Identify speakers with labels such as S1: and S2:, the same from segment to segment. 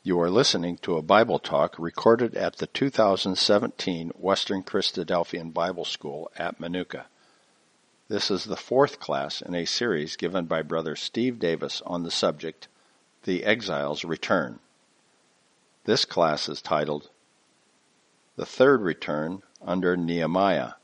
S1: You are listening to a Bible talk recorded at the 2017 Western Christadelphian Bible School at Manuka. This is the fourth class in a series given by Brother Steve Davis on the subject, The Exile's Return. This class is titled, The Third Return under Nehemiah.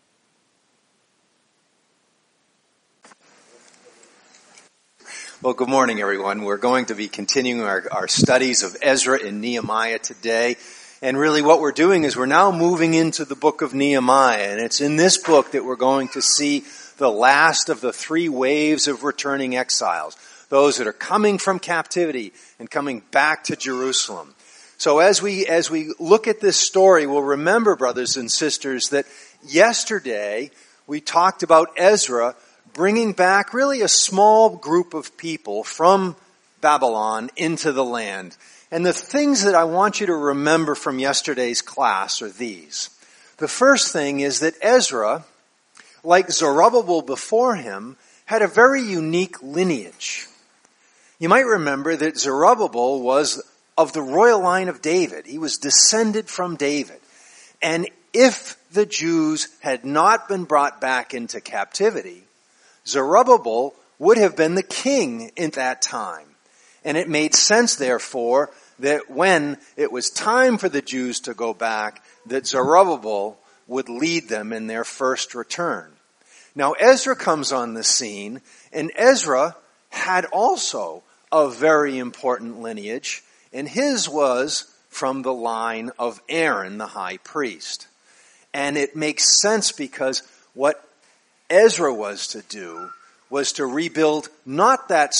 S2: Well, good morning, everyone. We're going to be continuing our studies of Ezra and Nehemiah today. And really what we're doing is we're now moving into the book of Nehemiah. And it's in this book that we're going to see the last of the three waves of returning exiles. Those that are coming from captivity and coming back to Jerusalem. So as we look at this story, we'll remember, brothers and sisters, that yesterday we talked about Ezra bringing back really a small group of people from Babylon into the land. And the things that I want you to remember from yesterday's class are these. The first thing is that Ezra, like Zerubbabel before him, had a very unique lineage. You might remember that Zerubbabel was of the royal line of David. He was descended from David. And if the Jews had not been brought back into captivity, Zerubbabel would have been the king at that time. And it made sense, therefore, that when it was time for the Jews to go back, that Zerubbabel would lead them in their first return. Now, Ezra comes on the scene, and Ezra had also a very important lineage, and his was from the line of Aaron, the high priest. And it makes sense because what Ezra was to do was to rebuild not that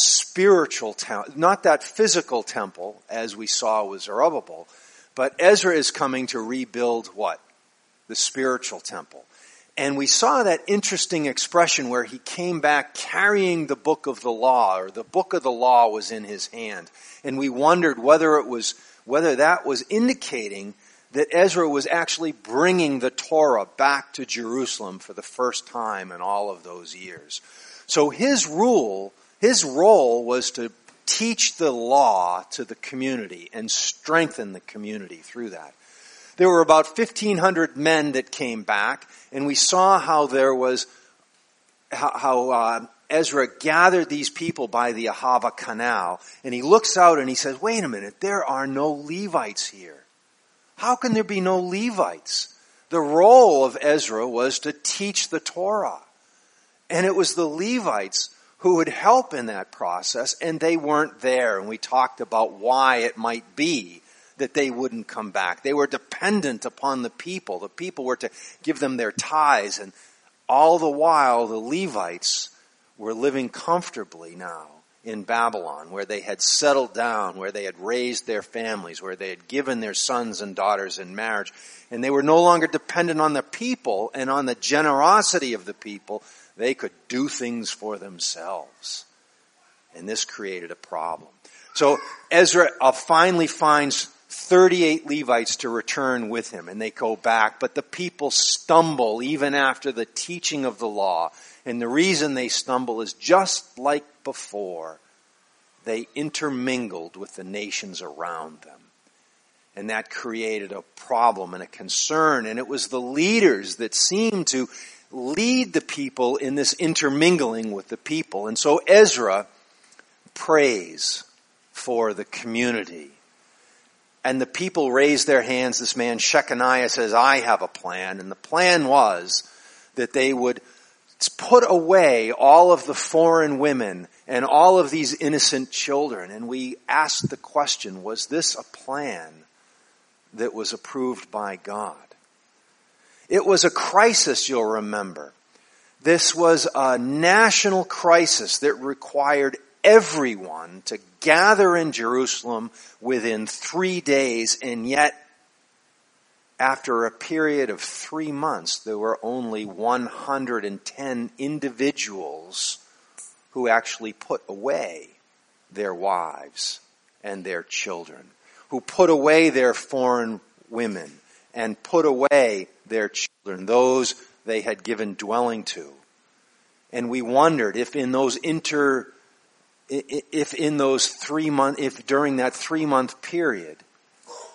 S2: not that physical temple as we saw with Zerubbabel, but Ezra is coming to rebuild what? The spiritual temple. And we saw that interesting expression where he came back carrying the book of the law, or the book of the law was in his hand. And we wondered whether that was indicating that Ezra was actually bringing the Torah back to Jerusalem for the first time in all of those years. So his role was to teach the law to the community and strengthen the community through that. There were about 1,500 men that came back, and we saw how Ezra gathered these people by the Ahava Canal, and he looks out and he says, wait a minute, there are no Levites here. How can there be no Levites? The role of Ezra was to teach the Torah. And it was the Levites who would help in that process, and they weren't there. And we talked about why it might be that they wouldn't come back. They were dependent upon the people. The people were to give them their tithes, and all the while the Levites were living comfortably now in Babylon, where they had settled down, where they had raised their families, where they had given their sons and daughters in marriage. And they were no longer dependent on the people and on the generosity of the people. They could do things for themselves. And this created a problem. So Ezra finally finds 38 Levites to return with him, and they go back. But the people stumble even after the teaching of the law. And the reason they stumble is just like before. They intermingled with the nations around them. And that created a problem and a concern. And it was the leaders that seemed to lead the people in this intermingling with the people. And so Ezra prays for the community. And the people raise their hands. This man Shechaniah says, I have a plan. And the plan was that they would put away all of the foreign women and all of these innocent children. And we asked the question, was this a plan that was approved by God? It was a crisis, you'll remember. This was a national crisis that required everyone to gather in Jerusalem within 3 days, and yet after a period of 3 months, there were only 110 individuals who actually put away their wives and their children, who put away their foreign women and put away their children, those they had given dwelling to. And we wondered if during that 3 month period,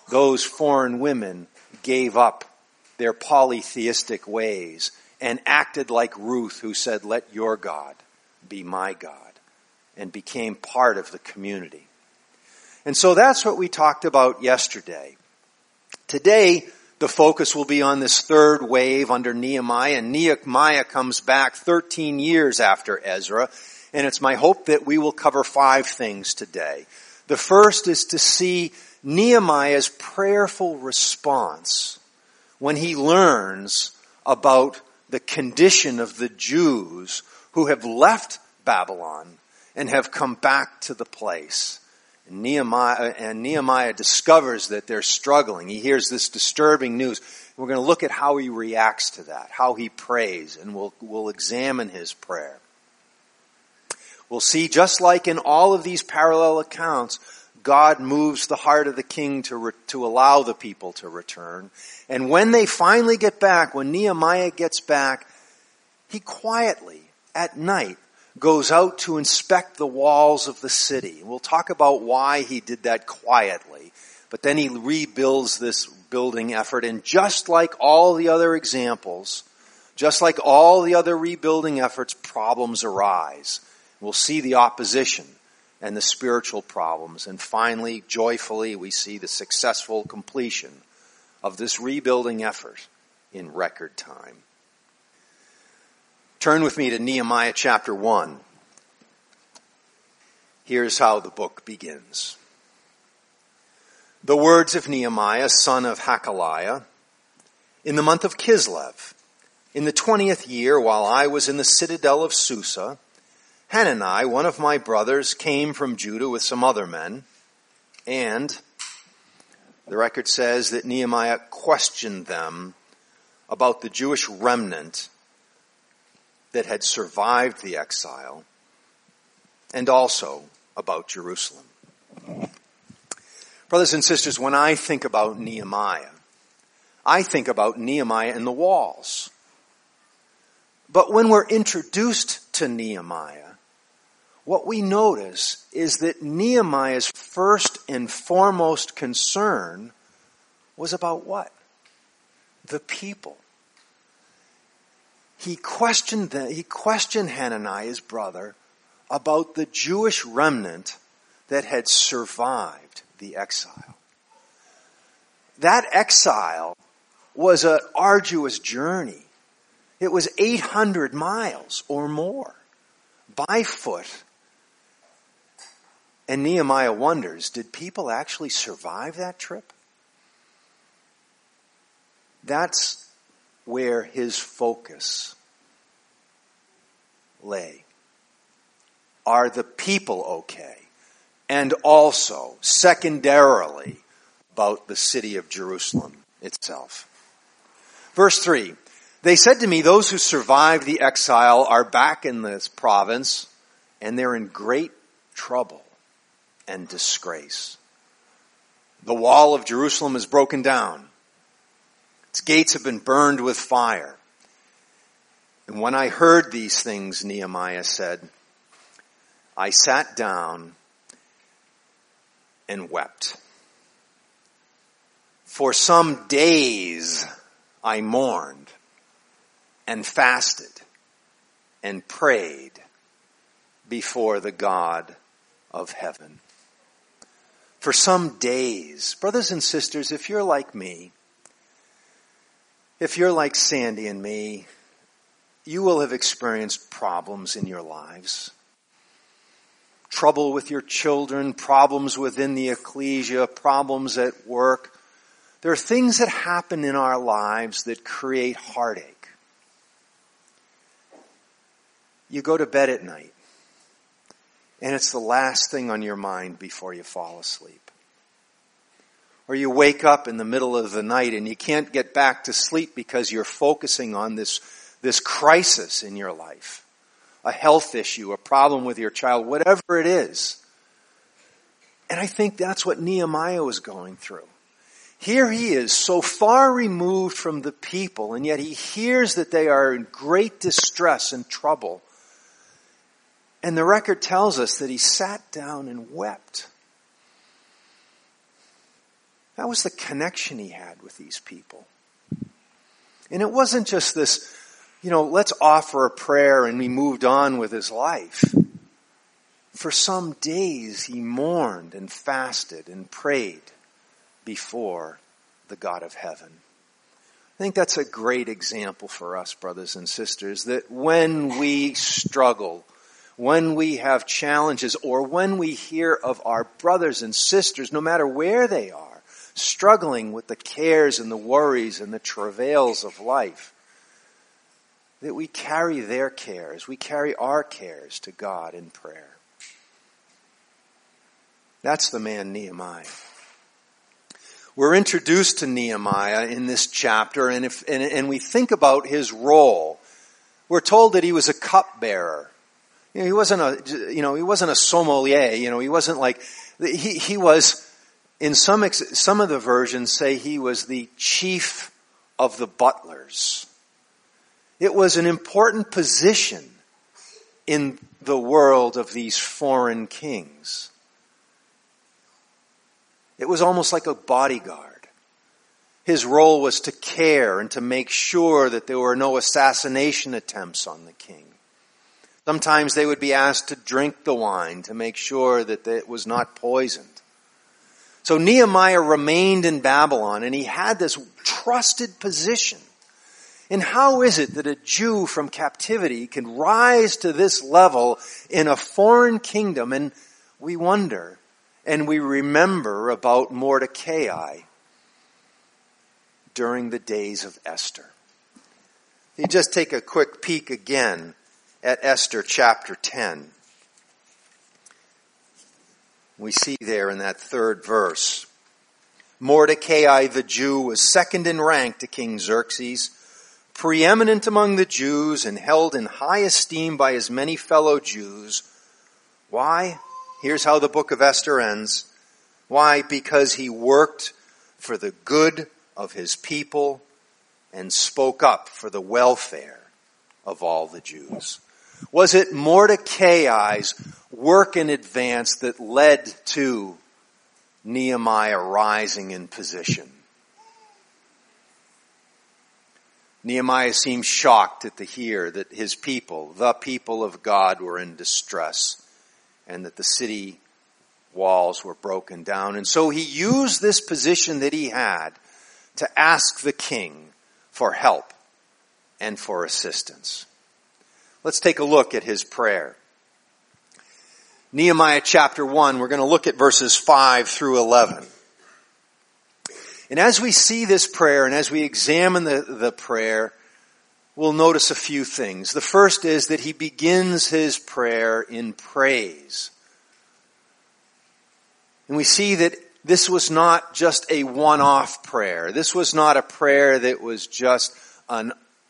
S2: those foreign women gave up their polytheistic ways and acted like Ruth, who said, "Let your God be my God," and became part of the community. And so that's what we talked about yesterday. Today, the focus will be on this third wave under Nehemiah, and Nehemiah comes back 13 years after Ezra, and it's my hope that we will cover 5 things today. The first is to see Nehemiah's prayerful response when he learns about the condition of the Jews who have left Babylon and have come back to the place. And Nehemiah discovers that they're struggling. He hears this disturbing news. We're going to look at how he reacts to that, how he prays, and we'll examine his prayer. We'll see, just like in all of these parallel accounts, God moves the heart of the king to allow the people to return. And when they finally get back, when Nehemiah gets back, he quietly, at night, goes out to inspect the walls of the city. We'll talk about why he did that quietly. But then he rebuilds this building effort. And just like all the other examples, just like all the other rebuilding efforts, problems arise. We'll see the opposition and the spiritual problems. And finally, joyfully, we see the successful completion of this rebuilding effort in record time. Turn with me to Nehemiah chapter 1. Here's how the book begins. The words of Nehemiah, son of Hakaliah, in the month of Kislev, in the 20th year, while I was in the citadel of Susa, Hanani, one of my brothers, came from Judah with some other men, and the record says that Nehemiah questioned them about the Jewish remnant that had survived the exile, and also about Jerusalem. Brothers and sisters, when I think about Nehemiah, I think about Nehemiah and the walls. But when we're introduced to Nehemiah, what we notice is that Nehemiah's first and foremost concern was about what? The people. He questioned Hanani, his brother, about the Jewish remnant that had survived the exile. That exile was an arduous journey. It was 800 miles or more by foot. And Nehemiah wonders, did people actually survive that trip? That's where his focus lay. Are the people okay? And also, secondarily, about the city of Jerusalem itself. Verse 3, they said to me, those who survived the exile are back in this province, and they're in great trouble and disgrace. The wall of Jerusalem is broken down. Its gates have been burned with fire. And when I heard these things, Nehemiah said, I sat down and wept. For some days I mourned and fasted and prayed before the God of heaven. For some days, brothers and sisters, if you're like me, if you're like Sandy and me, you will have experienced problems in your lives. Trouble with your children, problems within the ecclesia, problems at work. There are things that happen in our lives that create heartache. You go to bed at night, and it's the last thing on your mind before you fall asleep. Or you wake up in the middle of the night and you can't get back to sleep because you're focusing on this crisis in your life. A health issue, a problem with your child, whatever it is. And I think that's what Nehemiah was going through. Here he is, so far removed from the people, and yet he hears that they are in great distress and trouble. And the record tells us that he sat down and wept. That was the connection he had with these people. And it wasn't just this, let's offer a prayer and he moved on with his life. For some days he mourned and fasted and prayed before the God of heaven. I think that's a great example for us, brothers and sisters, that when we struggle, when we have challenges, or when we hear of our brothers and sisters, no matter where they are, struggling with the cares and the worries and the travails of life, that we carry their cares, we carry our cares to God in prayer. That's the man Nehemiah. We're introduced to Nehemiah in this chapter, and we think about his role. We're told that he was a cupbearer. He wasn't a sommelier. He wasn't like he was. In some of the versions say he was the chief of the butlers. It was an important position in the world of these foreign kings. It was almost like a bodyguard. His role was to care and to make sure that there were no assassination attempts on the king. Sometimes they would be asked to drink the wine to make sure that it was not poisoned. So Nehemiah remained in Babylon, and he had this trusted position. And how is it that a Jew from captivity can rise to this level in a foreign kingdom? And we wonder, and we remember about Mordecai during the days of Esther. You just take a quick peek again at Esther chapter 10. We see there in that third verse, Mordecai the Jew was second in rank to King Xerxes, preeminent among the Jews and held in high esteem by his many fellow Jews. Why? Here's how the book of Esther ends. Why? Because he worked for the good of his people and spoke up for the welfare of all the Jews. Was it Mordecai's work in advance that led to Nehemiah rising in position? Nehemiah seemed shocked to hear that his people, the people of God, were in distress and that the city walls were broken down. And so he used this position that he had to ask the king for help and for assistance. Let's take a look at his prayer. Nehemiah chapter 1, we're going to look at verses 5 through 11. And as we see this prayer and as we examine the prayer, we'll notice a few things. The first is that he begins his prayer in praise. And we see that this was not just a one-off prayer. This was not a prayer that was just an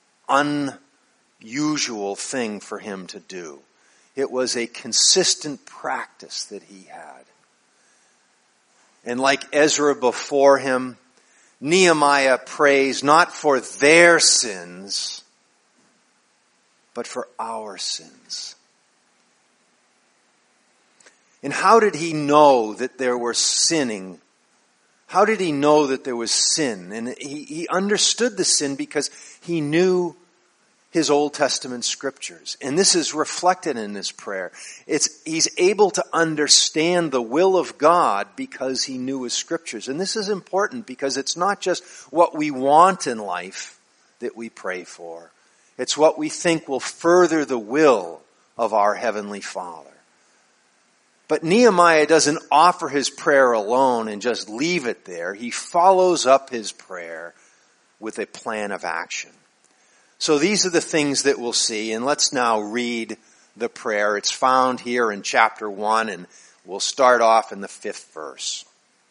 S2: unusual thing for him to do. It was a consistent practice that he had. And like Ezra before him, Nehemiah prays not for their sins, but for our sins. And how did he know that there was sinning? How did he know that there was sin? And he understood the sin because he knew his Old Testament scriptures. And this is reflected in this prayer. He's able to understand the will of God because he knew his scriptures. And this is important because it's not just what we want in life that we pray for. It's what we think will further the will of our Heavenly Father. But Nehemiah doesn't offer his prayer alone and just leave it there. He follows up his prayer with a plan of action. So these are the things that we'll see, and let's now read the prayer. It's found here in chapter 1, and we'll start off in the 5th verse.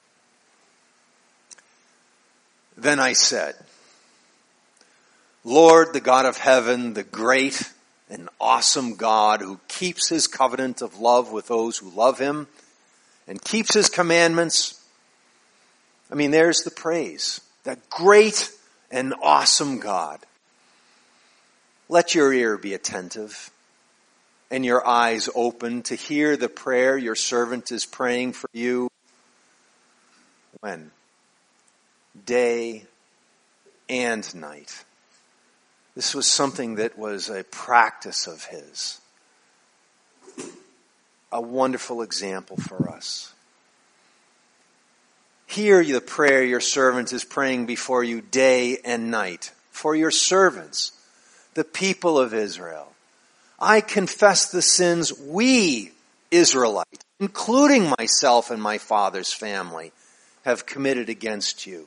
S2: Then I said, Lord, the God of heaven, the great and awesome God who keeps his covenant of love with those who love him and keeps his commandments. I mean, there's the praise. That great and awesome God. Let your ear be attentive and your eyes open to hear the prayer your servant is praying for you. When? day and night. This was something that was a practice of his. A wonderful example for us. Hear the prayer your servant is praying before you day and night for your servants, the people of Israel. I confess the sins we Israelites, including myself and my father's family, have committed against you.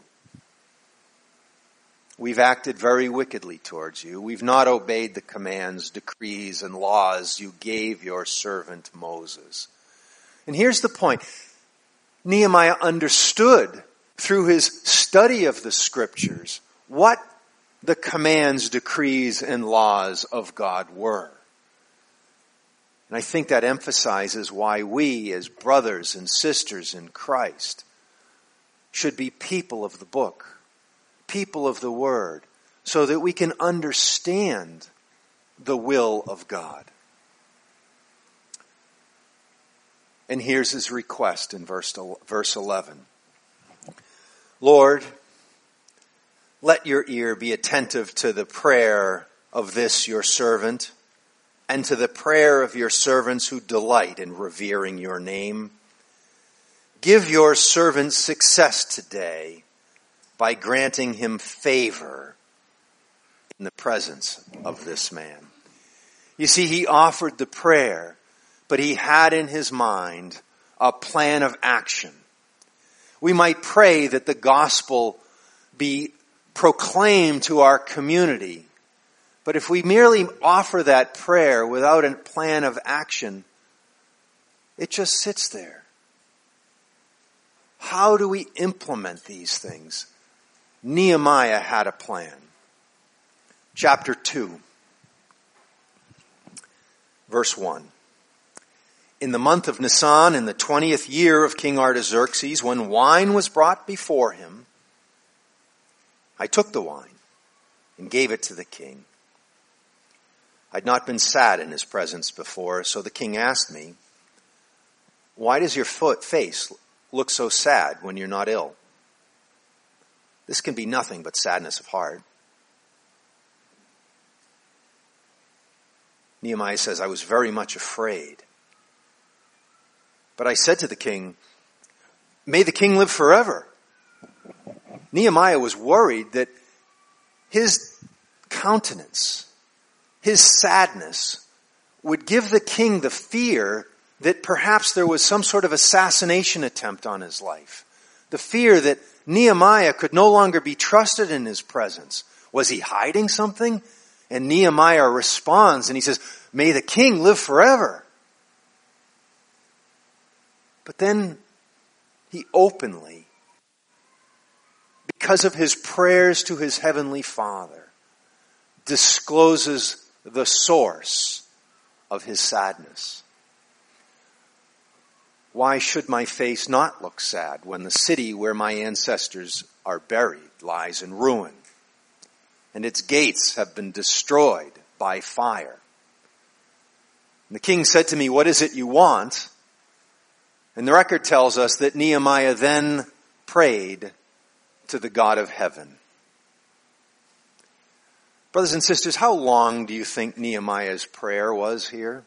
S2: We've acted very wickedly towards you. We've not obeyed the commands, decrees, and laws you gave your servant Moses. And here's the point. Nehemiah understood through his study of the scriptures what the commands, decrees, and laws of God were. And I think that emphasizes why we, as brothers and sisters in Christ, should be people of the book, people of the Word, so that we can understand the will of God. And here's his request in verse 11. Lord, let your ear be attentive to the prayer of this your servant, and to the prayer of your servants who delight in revering your name. Give your servant success today by granting him favor in the presence of this man. You see, he offered the prayer, but he had in his mind a plan of action. We might pray that the gospel be proclaimed to our community, but if we merely offer that prayer without a plan of action, it just sits there. How do we implement these things? Nehemiah had a plan. Chapter 2, verse 1. In the month of Nisan, in the 20th year of King Artaxerxes, when wine was brought before him, I took the wine and gave it to the king. I'd not been sad in his presence before, so the king asked me, why does your face look so sad when you're not ill? This can be nothing but sadness of heart. Nehemiah says, I was very much afraid. But I said to the king, may the king live forever. Nehemiah was worried that his countenance, his sadness, would give the king the fear that perhaps there was some sort of assassination attempt on his life. The fear that Nehemiah could no longer be trusted in his presence. Was he hiding something? And Nehemiah responds and he says, may the king live forever. But then he openly, because of his prayers to his heavenly Father, discloses the source of his sadness. Why should my face not look sad when the city where my ancestors are buried lies in ruin, and its gates have been destroyed by fire? And the king said to me, what is it you want? And the record tells us that Nehemiah then prayed to the God of heaven. Brothers and sisters, how long do you think Nehemiah's prayer was here?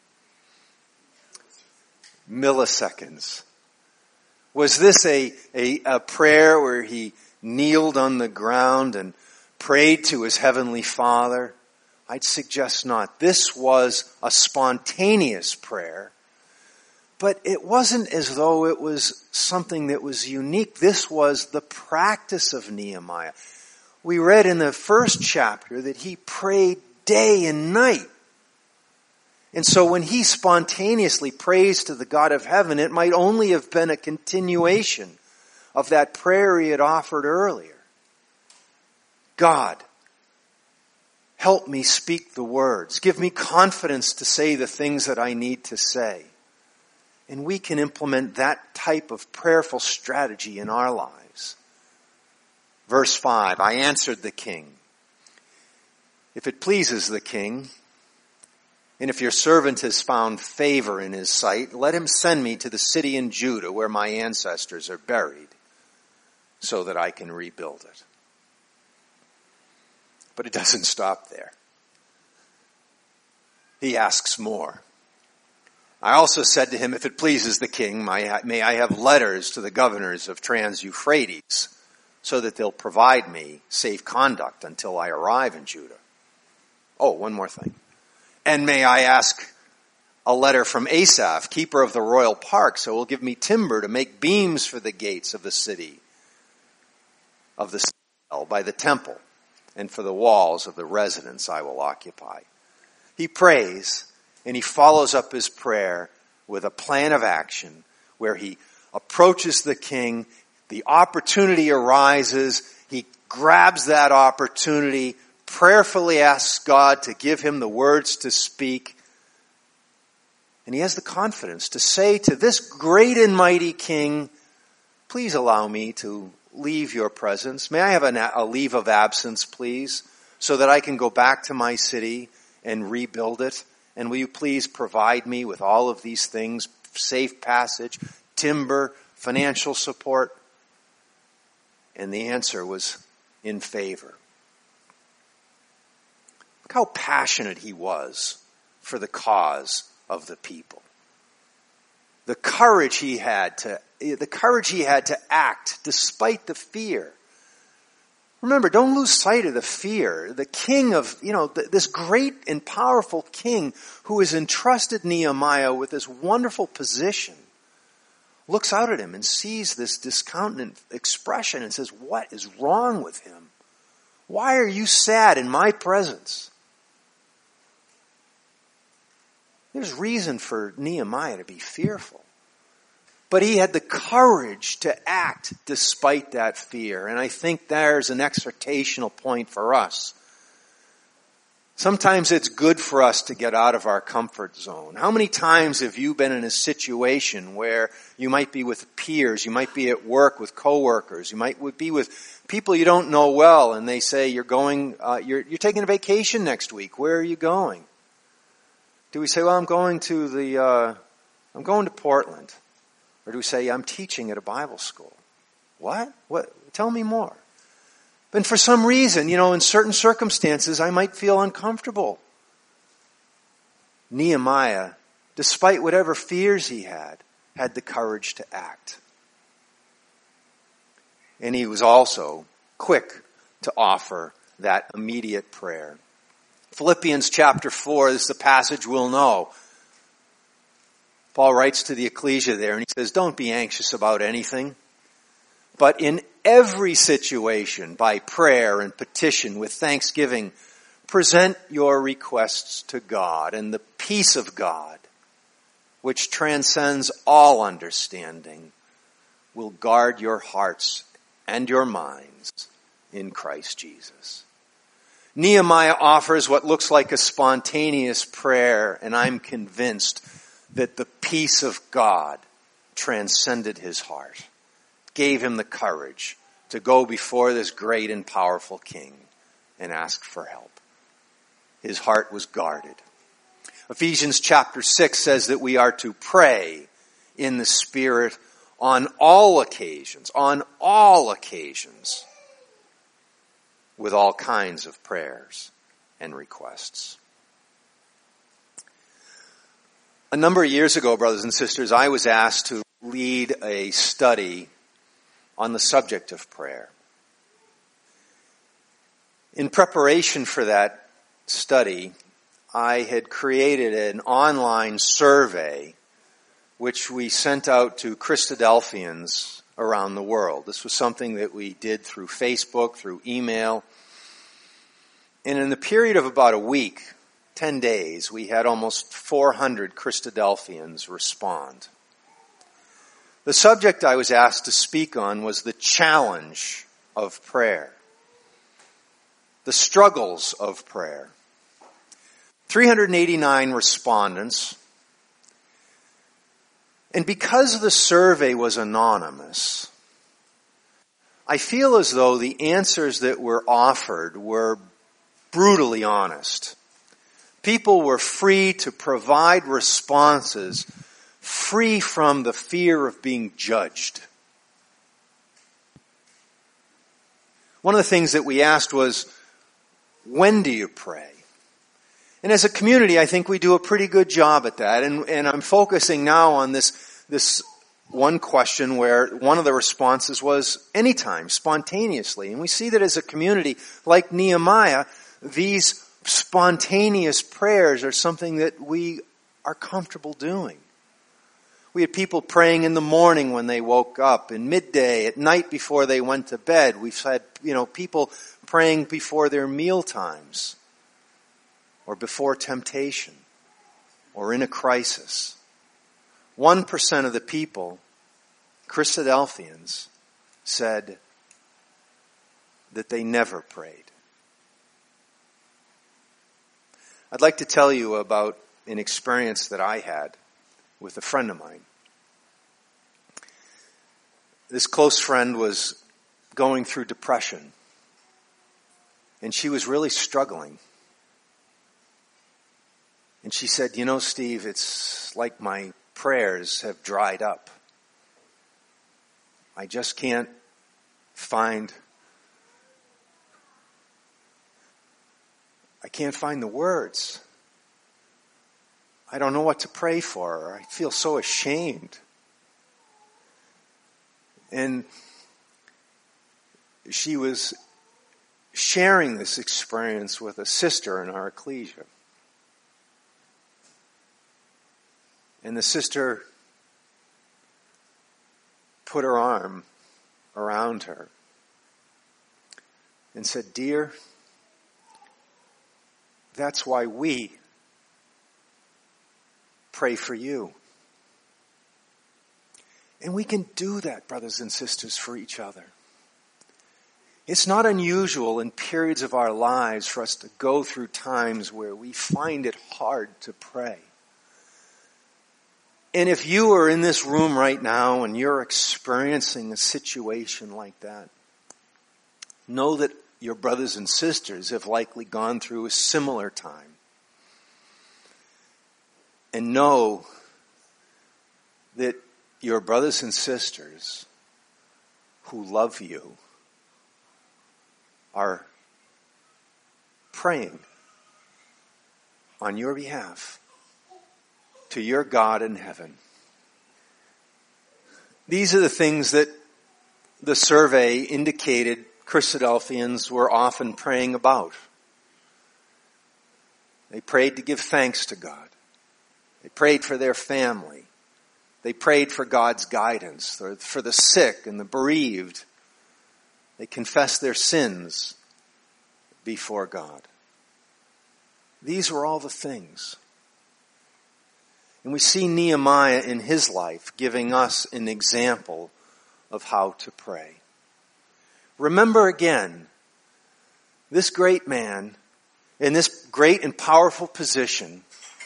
S2: Milliseconds. Was this a prayer where he kneeled on the ground and prayed to his heavenly Father? I'd suggest not. This was a spontaneous prayer, but it wasn't as though it was something that was unique. This was the practice of Nehemiah. We read in the first chapter that he prayed day and night. And so when he spontaneously prays to the God of heaven, it might only have been a continuation of that prayer he had offered earlier. God, help me speak the words. Give me confidence to say the things that I need to say. And we can implement that type of prayerful strategy in our lives. Verse 5, I answered the king, if it pleases the king, and if your servant has found favor in his sight, let him send me to the city in Judah where my ancestors are buried. so that I can rebuild it. But it doesn't stop there. He asks more. I also said to him, if it pleases the king, may I have letters to the governors of Trans-Euphrates so that they'll provide me safe conduct until I arrive in Judah. Oh, one more thing. And may I ask a letter from Asaph, keeper of the royal park, so he'll give me timber to make beams for the gates of the city, of the citadel by the temple, and for the walls of the residence I will occupy. He prays, and he follows up his prayer with a plan of action where he approaches the king, the opportunity arises, he grabs that opportunity, prayerfully asks God to give him the words to speak, and he has the confidence to say to this great and mighty king, please allow me to leave your presence. May I have a leave of absence, please, so that I can go back to my city and rebuild it? And will you please provide me with all of these things, safe passage, timber, financial support? And the answer was in favor. Look how passionate he was for the cause of the people. The courage he had to act despite the fear. Remember, don't lose sight of the fear. The king of, this great and powerful king who has entrusted Nehemiah with this wonderful position, looks out at him and sees this discontented expression and says, what is wrong with him? Why are you sad in my presence? There's reason for Nehemiah to be fearful. But he had the courage to act despite that fear. And I think there's an exhortational point for us. Sometimes it's good for us to get out of our comfort zone. How many times have you been in a situation where you might be with peers, you might be at work with coworkers, you might be with people you don't know well, and they say you're taking a vacation next week. Where are you going? Do we say, well, I'm going to Portland? Or do we say, I'm teaching at a Bible school? What? Tell me more. And for some reason, in certain circumstances, I might feel uncomfortable. Nehemiah, despite whatever fears he had the courage to act. And he was also quick to offer that immediate prayer. Philippians chapter 4, this is the passage we'll know. Paul writes to the ecclesia there and he says, don't be anxious about anything, but in every situation, by prayer and petition with thanksgiving, present your requests to God, and the peace of God, which transcends all understanding, will guard your hearts and your minds in Christ Jesus. Nehemiah offers what looks like a spontaneous prayer, and I'm convinced that the peace of God transcended his heart, gave him the courage to go before this great and powerful king and ask for help. His heart was guarded. Ephesians chapter 6 says that we are to pray in the Spirit on all occasions, with all kinds of prayers and requests. A number of years ago, brothers and sisters, I was asked to lead a study on the subject of prayer. In preparation for that study, I had created an online survey which we sent out to Christadelphians around the world. This was something that we did through Facebook, through email. And in the period of about a week, 10 days, we had almost 400 Christadelphians respond. The subject I was asked to speak on was the challenge of prayer, the struggles of prayer. 389 respondents. And because the survey was anonymous, I feel as though the answers that were offered were brutally honest. People were free to provide responses free from the fear of being judged. One of the things that we asked was, when do you pray? And as a community, I think we do a pretty good job at that. And I'm focusing now on this one question where one of the responses was anytime, spontaneously. And we see that as a community, like Nehemiah, these spontaneous prayers are something that we are comfortable doing. We had people praying in the morning when they woke up, in midday, at night before they went to bed. We've had, people praying before their meal times, or before temptation, or in a crisis. 1% of the people, Christadelphians, said that they never prayed. I'd like to tell you about an experience that I had with a friend of mine. This close friend was going through depression, and she was really struggling. And she said, Steve, it's like my prayers have dried up. I just can't find the words. I don't know what to pray for. I feel so ashamed. And she was sharing this experience with a sister in our ecclesia. And the sister put her arm around her and said, "Dear, that's why we pray for you." And we can do that, brothers and sisters, for each other. It's not unusual in periods of our lives for us to go through times where we find it hard to pray. And if you are in this room right now and you're experiencing a situation like that, know that your brothers and sisters have likely gone through a similar time. And know that your brothers and sisters who love you are praying on your behalf to your God in heaven. These are the things that the survey indicated Christadelphians were often praying about. They prayed to give thanks to God. They prayed for their family. They prayed for God's guidance, for the sick and the bereaved. They confessed their sins before God. These were all the things. And we see Nehemiah in his life giving us an example of how to pray. Remember again, this great man in this great and powerful position,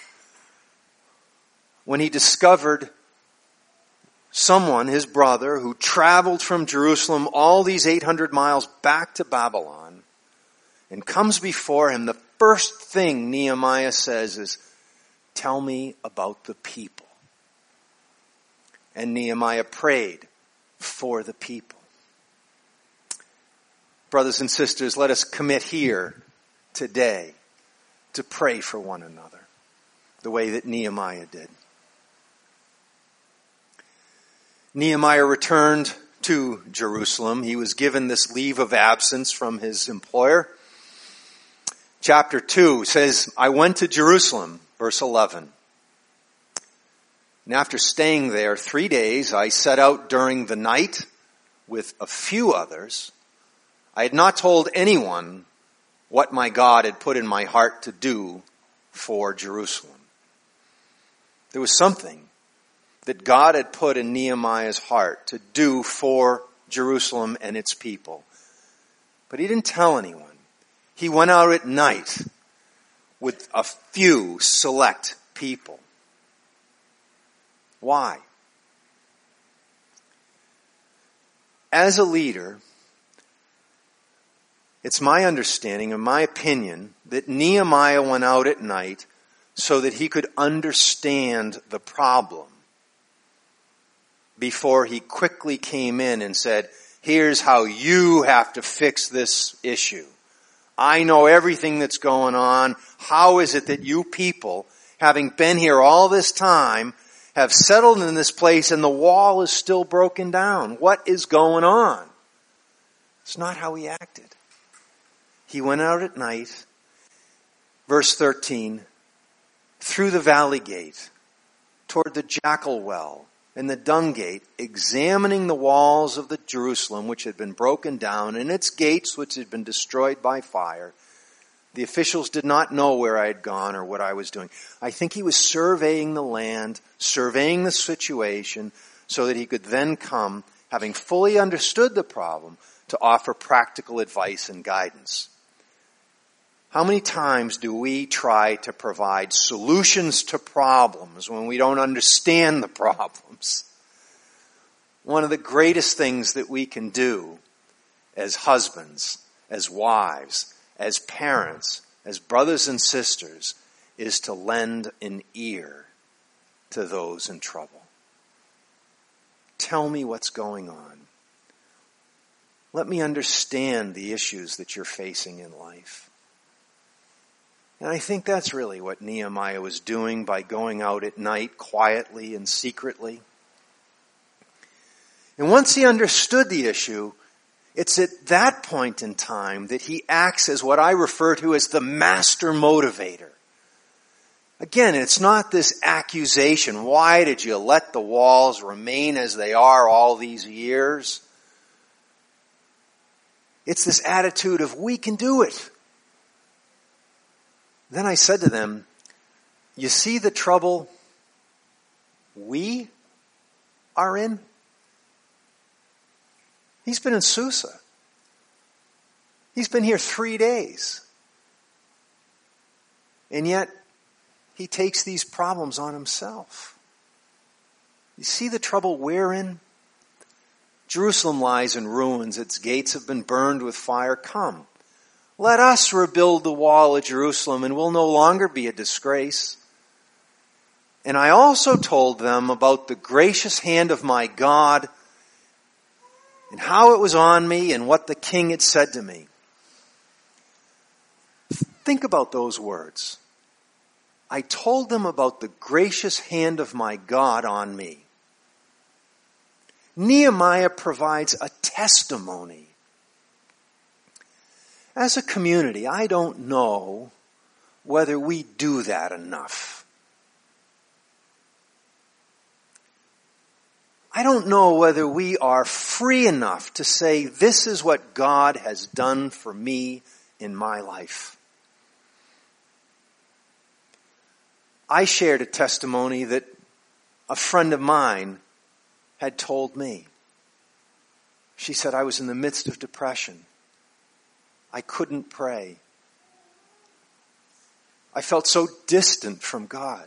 S2: when he discovered someone, his brother, who traveled from Jerusalem all these 800 miles back to Babylon and comes before him, the first thing Nehemiah says is, "Tell me about the people." And Nehemiah prayed for the people. Brothers and sisters, let us commit here today to pray for one another the way that Nehemiah did. Nehemiah returned to Jerusalem. He was given this leave of absence from his employer. Chapter 2 says, "I went to Jerusalem," verse 11. "And after staying there 3 days, I set out during the night with a few others. I had not told anyone what my God had put in my heart to do for Jerusalem." There was something that God had put in Nehemiah's heart to do for Jerusalem and its people. But he didn't tell anyone. He went out at night with a few select people. Why? As a leader, it's my understanding and my opinion that Nehemiah went out at night so that he could understand the problem before he quickly came in and said, Here's how you have to fix this issue. I know everything that's going on. How is it that you people, having been here all this time, have settled in this place and the wall is still broken down? What is going on? It's not how he acted. He went out at night, verse 13, through the valley gate, toward the jackal well and the dung gate, examining the walls of the Jerusalem which had been broken down and its gates which had been destroyed by fire. The officials did not know where I had gone or what I was doing. I think he was surveying the land, surveying the situation, so that he could then come, having fully understood the problem, to offer practical advice and guidance. How many times do we try to provide solutions to problems when we don't understand the problems? One of the greatest things that we can do as husbands, as wives, as parents, as brothers and sisters, is to lend an ear to those in trouble. Tell me what's going on. Let me understand the issues that you're facing in life. And I think that's really what Nehemiah was doing by going out at night quietly and secretly. And once he understood the issue, it's at that point in time that he acts as what I refer to as the master motivator. Again, it's not this accusation. Why did you let the walls remain as they are all these years? It's this attitude of, we can do it. Then I said to them, you see the trouble we are in? He's been in Susa. He's been here 3 days. And yet, he takes these problems on himself. You see the trouble we're in? Jerusalem lies in ruins. Its gates have been burned with fire. Come, let us rebuild the wall of Jerusalem, and we'll no longer be a disgrace. And I also told them about the gracious hand of my God and how it was on me and what the king had said to me. Think about those words. I told them about the gracious hand of my God on me. Nehemiah provides a testimony. As a community, I don't know whether we do that enough. I don't know whether we are free enough to say, this is what God has done for me in my life. I shared a testimony that a friend of mine had told me. She said, I was in the midst of depression. I couldn't pray. I felt so distant from God.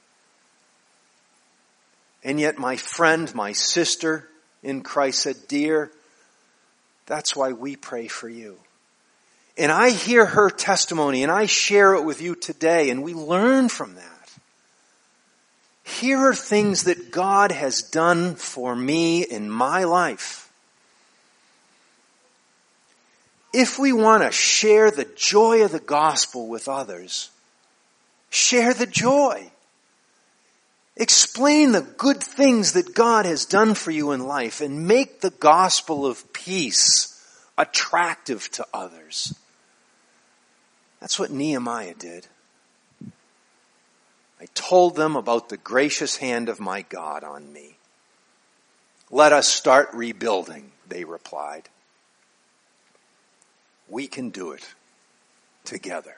S2: And yet my friend, my sister in Christ said, dear, that's why we pray for you. And I hear her testimony and I share it with you today, and we learn from that. Here are things that God has done for me in my life. If we want to share the joy of the gospel with others, share the joy. Explain the good things that God has done for you in life and make the gospel of peace attractive to others. That's what Nehemiah did. I told them about the gracious hand of my God on me. Let us start rebuilding, they replied. We can do it together.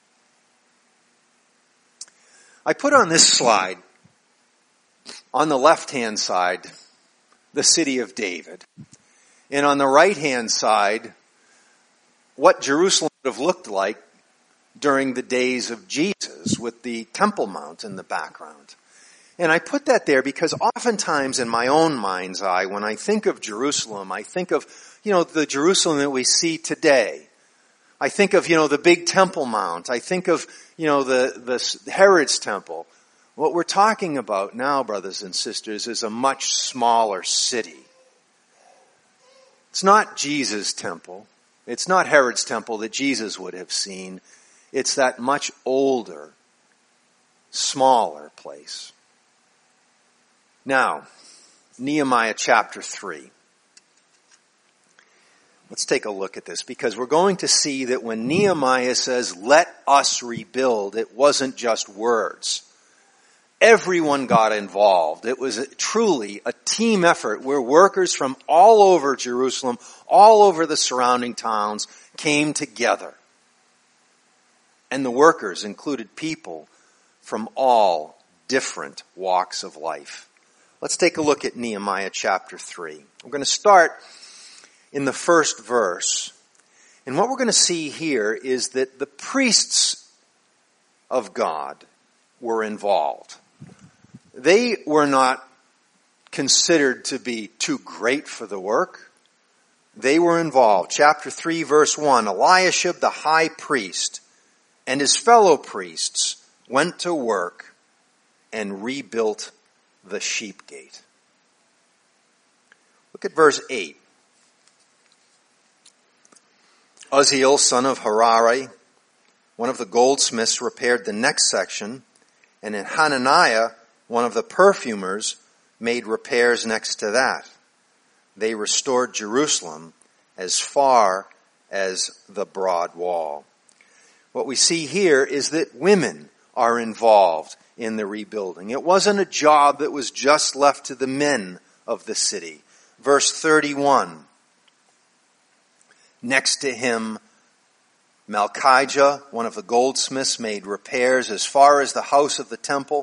S2: I put on this slide, on the left-hand side, the city of David. And on the right-hand side, what Jerusalem would have looked like during the days of Jesus, with the Temple Mount in the background. And I put that there because oftentimes in my own mind's eye, when I think of Jerusalem, I think of, the Jerusalem that we see today. I think of, the big Temple Mount. I think of, the Herod's temple. What we're talking about now, brothers and sisters, is a much smaller city. It's not Jesus' temple. It's not Herod's temple that Jesus would have seen. It's that much older, smaller place. Now, Nehemiah chapter 3. Let's take a look at this, because we're going to see that when Nehemiah says, "Let us rebuild," it wasn't just words. Everyone got involved. It was truly a team effort where workers from all over Jerusalem, all over the surrounding towns, came together. And the workers included people from all different walks of life. Let's take a look at Nehemiah chapter 3. We're going to start in the first verse. And what we're going to see here is that the priests of God were involved. They were not considered to be too great for the work. They were involved. Chapter 3, verse 1, Eliashib the high priest and his fellow priests went to work and rebuilt the sheep gate. Look at verse 8. Uzziel, son of Harari, one of the goldsmiths, repaired the next section, and Hananiah, one of the perfumers, made repairs next to that. They restored Jerusalem as far as the broad wall. What we see here is that women are involved in the rebuilding. It wasn't a job that was just left to the men of the city. Verse 31. Next to him, Malchijah, one of the goldsmiths, made repairs as far as the house of the temple.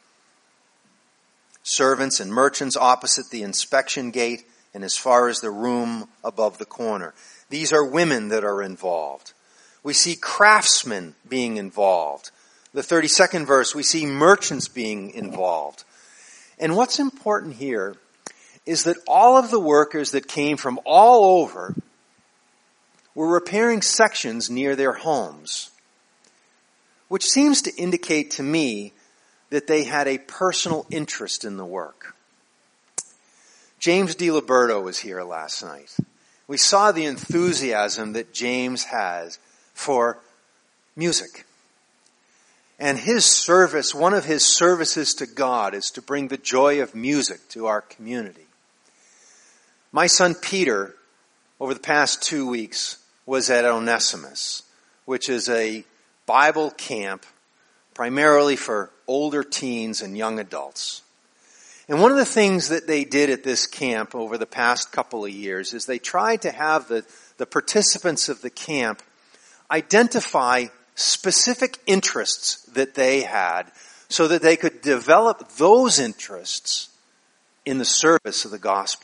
S2: Servants and merchants opposite the inspection gate and as far as the room above the corner. These are women that are involved. We see craftsmen being involved. The 32nd verse, we see merchants being involved. And what's important here is that all of the workers that came from all over were repairing sections near their homes, which seems to indicate to me that they had a personal interest in the work. James DiLiberto was here last night. We saw the enthusiasm that James has for music. And his service, one of his services to God, is to bring the joy of music to our community. My son Peter, over the past 2 weeks, was at Onesimus, which is a Bible camp primarily for older teens and young adults. And one of the things that they did at this camp over the past couple of years is they tried to have the participants of the camp identify specific interests that they had so that they could develop those interests in the service of the gospel.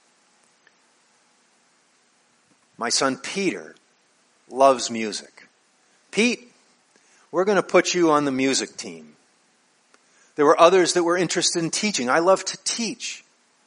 S2: My son Peter loves music. Pete, we're going to put you on the music team. There were others that were interested in teaching. I love to teach.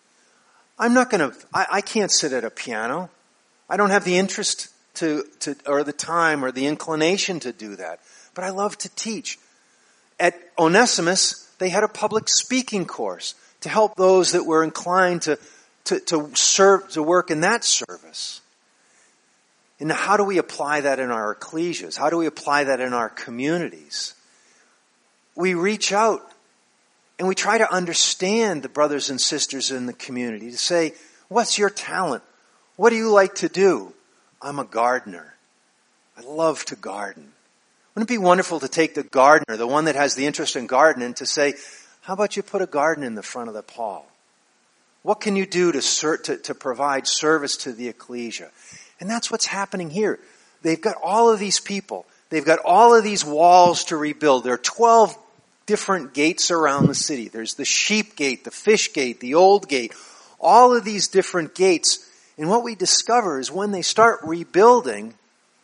S2: I can't sit at a piano. I don't have the interest to or the time or the inclination to do that. But I love to teach. At Onesimus, they had a public speaking course to help those that were inclined to serve, to work in that service. And how do we apply that in our ecclesias? How do we apply that in our communities? We reach out and we try to understand the brothers and sisters in the community to say, what's your talent? What do you like to do? I'm a gardener. I love to garden. Wouldn't it be wonderful to take the gardener, the one that has the interest in gardening, to say, how about you put a garden in the front of the Paul? What can you do to provide service to the ecclesia? And that's what's happening here. They've got all of these people. They've got all of these walls to rebuild. There are 12 different gates around the city. There's the sheep gate, the fish gate, the old gate, all of these different gates. And what we discover is when they start rebuilding,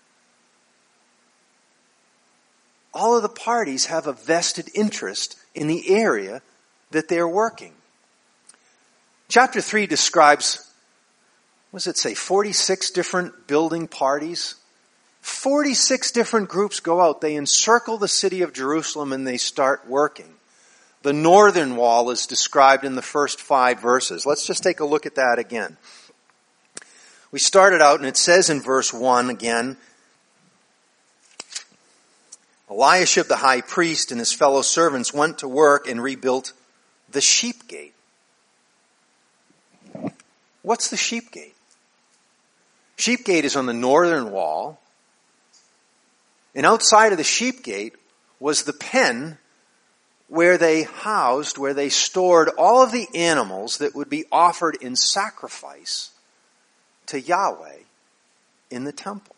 S2: all of the parties have a vested interest in the area that they're working. Chapter 3 describes, what does it say, 46 different building parties? 46 different groups go out. They encircle the city of Jerusalem and they start working. The northern wall is described in the first 5 verses. Let's just take a look at that again. We started out, and it says in verse 1 again, Eliashib the high priest and his fellow servants went to work and rebuilt the sheep gate. What's the sheep gate? Sheep gate is on the northern wall. And outside of the sheep gate was the pen where they housed, where they stored all of the animals that would be offered in sacrifice to Yahweh in the temple.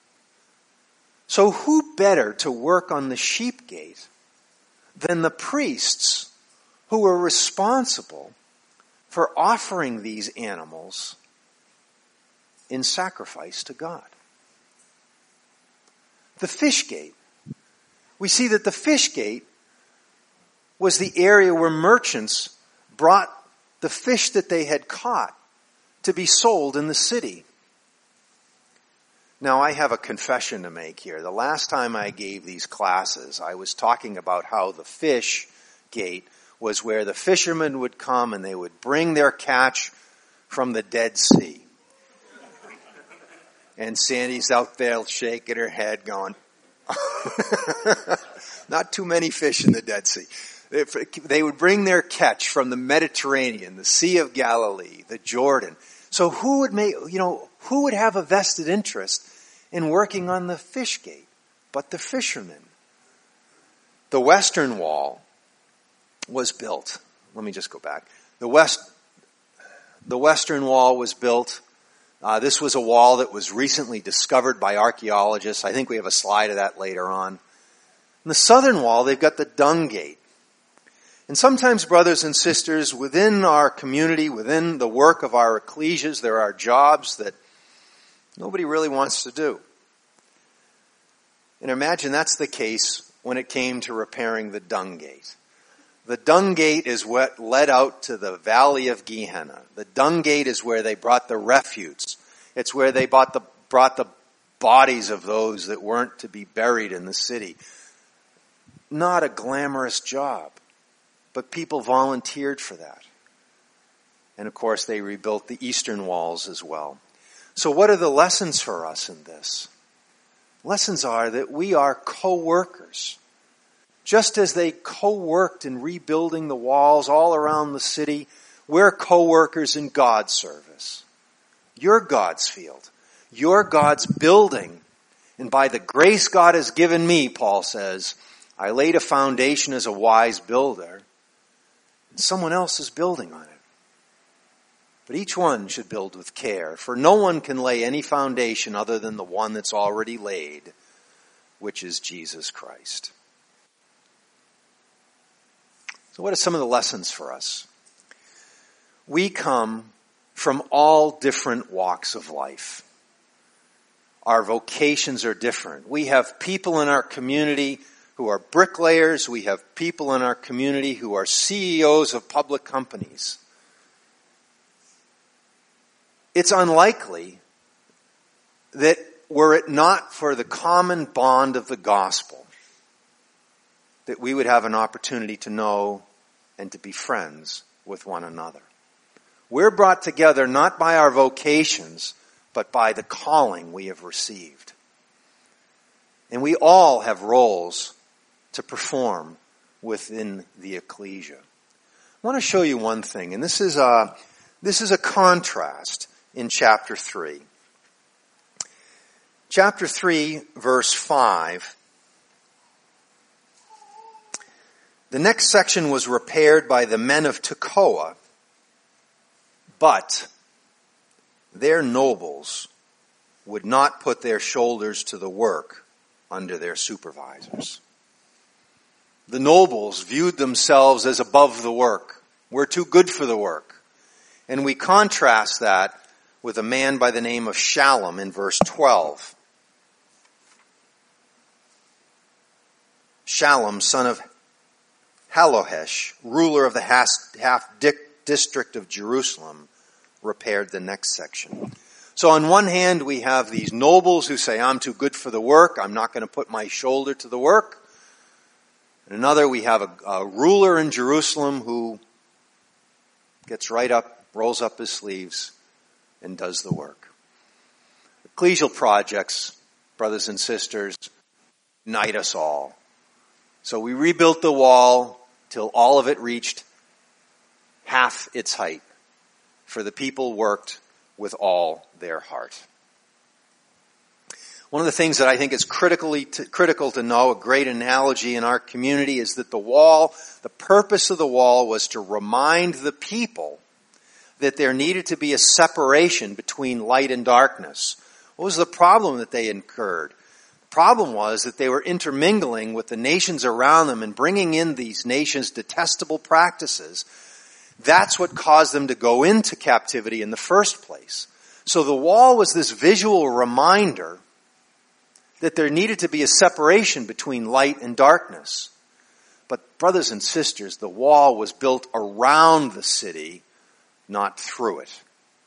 S2: So who better to work on the sheep gate than the priests who were responsible for offering these animals in sacrifice to God? The fish gate. We see that the fish gate was the area where merchants brought the fish that they had caught to be sold in the city. Now, I have a confession to make here. The last time I gave these classes, I was talking about how the fish gate was where the fishermen would come and they would bring their catch from the Dead Sea. And Sandy's out there shaking her head going, not too many fish in the Dead Sea. They would bring their catch from the Mediterranean, the Sea of Galilee, the Jordan. So who would have a vested interest in working on the fish gate but the fishermen? The western wall was built. Let me just go back. The western wall was built. This was a wall that was recently discovered by archaeologists. I think we have a slide of that later on. In the southern wall, they've got the dung gate. And sometimes, brothers and sisters, within our community, within the work of our ecclesias, there are jobs that nobody really wants to do. And imagine that's the case when it came to repairing the dung gate. The dung gate is what led out to the valley of Gehenna. The dung gate is where they brought the refuse. It's where they brought the bodies of those that weren't to be buried in the city. Not a glamorous job, but people volunteered for that. And of course, they rebuilt the eastern walls as well. So what are the lessons for us in this? Lessons are that we are co-workers. Just as they co-worked in rebuilding the walls all around the city, we're co-workers in God's service. You're God's field. You're God's building. And by the grace God has given me, Paul says, I laid a foundation as a wise builder, and someone else is building on it. But each one should build with care, for no one can lay any foundation other than the one that's already laid, which is Jesus Christ. So what are some of the lessons for us? We come from all different walks of life. Our vocations are different. We have people in our community who are bricklayers. We have people in our community who are CEOs of public companies. It's unlikely that were it not for the common bond of the gospel, that we would have an opportunity to know and to be friends with one another. We're brought together not by our vocations, but by the calling we have received. And we all have roles to perform within the ecclesia. I want to show you one thing, and this is a contrast in chapter 3. Chapter 3, verse 5. The next section was repaired by the men of Tekoa, but their nobles would not put their shoulders to the work under their supervisors. The nobles viewed themselves as above the work. We're too good for the work. And we contrast that with a man by the name of Shallum in verse 12. Shallum, son of Halohesh, ruler of the half district of Jerusalem, repaired the next section. So on one hand, we have these nobles who say, I'm too good for the work. I'm not going to put my shoulder to the work. And another, we have a ruler in Jerusalem who gets right up, rolls up his sleeves, and does the work. Ecclesial projects, brothers and sisters, unite us all. So we rebuilt the wall till all of it reached half its height, for the people worked with all their heart. One of the things that I think is critical to know, a great analogy in our community, is that the purpose of the wall was to remind the people that there needed to be a separation between light and darkness. What was the problem that they incurred? The problem was that they were intermingling with the nations around them and bringing in these nations' detestable practices. That's what caused them to go into captivity in the first place. So the wall was this visual reminder that there needed to be a separation between light and darkness. But brothers and sisters, the wall was built around the city, not through it.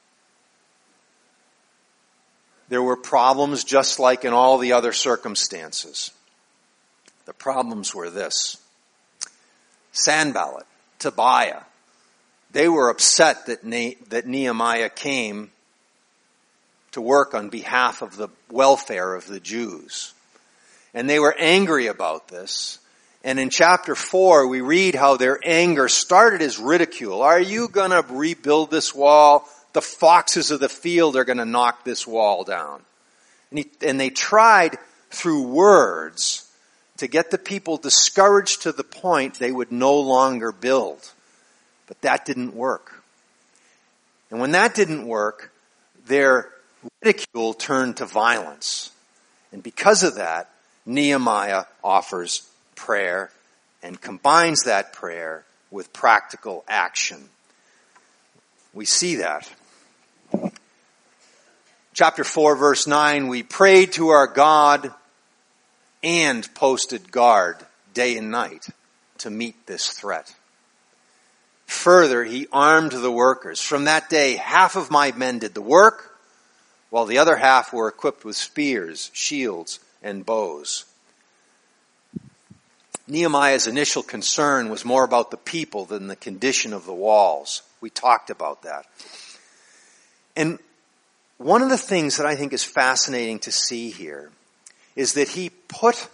S2: There were problems just like in all the other circumstances. The problems were this. Sanballat, Tobiah, they were upset that Nehemiah came to work on behalf of the welfare of the Jews. And they were angry about this. And in chapter 4, we read how their anger started as ridicule. Are you going to rebuild this wall? The foxes of the field are going to knock this wall down. And they tried through words to get the people discouraged to the point they would no longer build. But that didn't work. And when that didn't work, their ridicule turned to violence. And because of that, Nehemiah offers prayer and combines that prayer with practical action. We see that. Chapter 4, verse 9, we prayed to our God and posted guard day and night to meet this threat. Further, he armed the workers. From that day, half of my men did the work, while the other half were equipped with spears, shields, and bows. Nehemiah's initial concern was more about the people than the condition of the walls. We talked about that. And one of the things that I think is fascinating to see here is that he put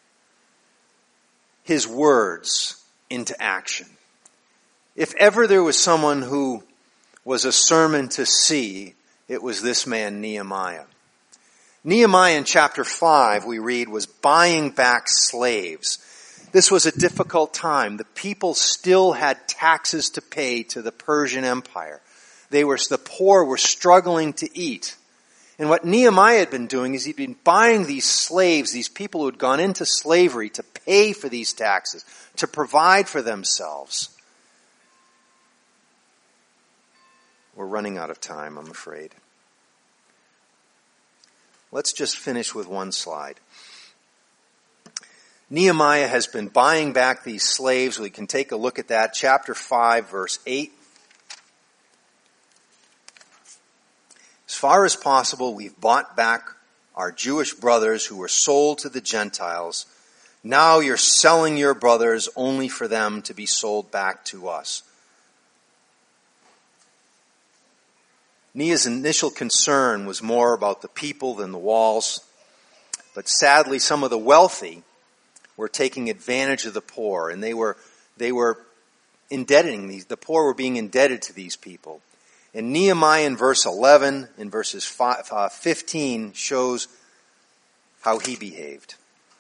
S2: his words into action. If ever there was someone who was a sermon to see, it was this man, Nehemiah. Nehemiah in chapter 5, we read, was buying back slaves. This was a difficult time. The people still had taxes to pay to the Persian Empire. The poor were struggling to eat. And what Nehemiah had been doing is he'd been buying these slaves, these people who had gone into slavery, to pay for these taxes, to provide for themselves. We're running out of time, I'm afraid. Let's just finish with one slide. Nehemiah has been buying back these slaves. We can take a look at that. Chapter 5, verse 8. As far as possible, we've bought back our Jewish brothers who were sold to the Gentiles. Now you're selling your brothers only for them to be sold back to us. Nehemiah's initial concern was more about the people than the walls. But sadly, some of the wealthy were taking advantage of the poor, and they were indebting the poor were being indebted to these people. And Nehemiah in verse 11, in verses 15, shows how he behaved.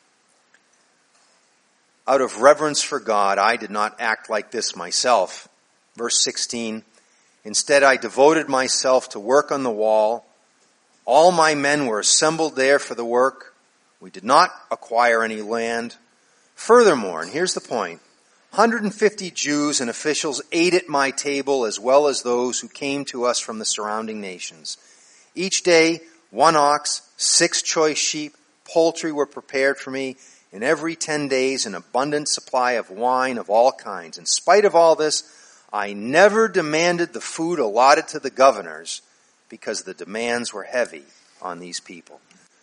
S2: Out of reverence for God, I did not act like this myself. Verse 16, instead I devoted myself to work on the wall. All my men were assembled there for the work. We did not acquire any land. Furthermore, and here's the point, 150 Jews and officials ate at my table, as well as those who came to us from the surrounding nations. Each day, 1 ox, 6 choice sheep, poultry were prepared for me, and every 10 days an abundant supply of wine of all kinds. In spite of all this, I never demanded the food allotted to the governors, because the demands were heavy on these people.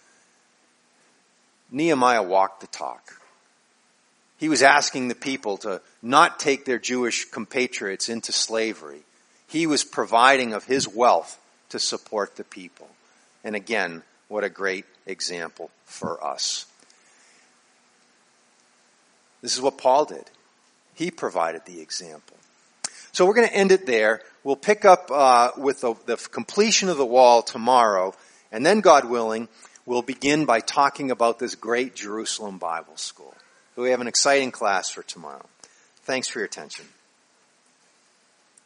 S2: Nehemiah walked the talk. He was asking the people to not take their Jewish compatriots into slavery. He was providing of his wealth to support the people. And again, What a great example for us. This is what Paul did. He provided the example. So we're going to end it there. We'll pick up with the completion of the wall tomorrow, and then, God willing, we'll begin by talking about this great Jerusalem Bible School. So we have an exciting class for tomorrow. Thanks for your attention.